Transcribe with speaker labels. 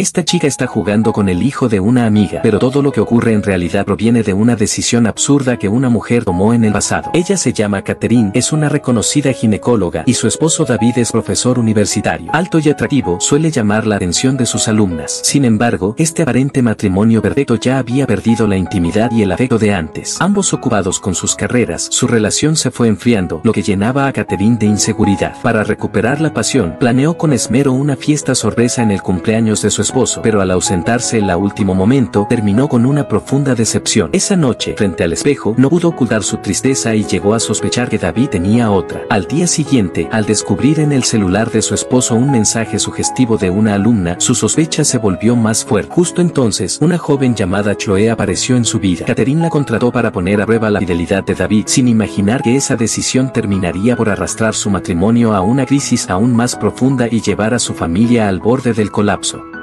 Speaker 1: Esta chica está jugando con el hijo de una amiga, pero todo lo que ocurre en realidad proviene de una decisión absurda que una mujer tomó en el pasado. Ella se llama Catherine, es una reconocida ginecóloga y su esposo David es profesor universitario. Alto y atractivo, suele llamar la atención de sus alumnas. Sin embargo, este aparente matrimonio perfecto ya había perdido la intimidad y el afecto de antes. Ambos ocupados con sus carreras, su relación se fue enfriando, lo que llenaba a Catherine de inseguridad. Para recuperar la pasión, planeó con esmero una fiesta sorpresa en el cumpleaños de su esposo, pero al ausentarse en el último momento, terminó con una profunda decepción. Esa noche, frente al espejo, no pudo ocultar su tristeza y llegó a sospechar que David tenía otra. Al día siguiente, al descubrir en el celular de su esposo un mensaje sugestivo de una alumna, su sospecha se volvió más fuerte. Justo entonces, una joven llamada Chloe apareció en su vida. Catherine la contrató para poner a prueba la fidelidad de David, sin imaginar que esa decisión terminaría por arrastrar su matrimonio a una crisis aún más profunda y llevar a su familia al borde del colapso.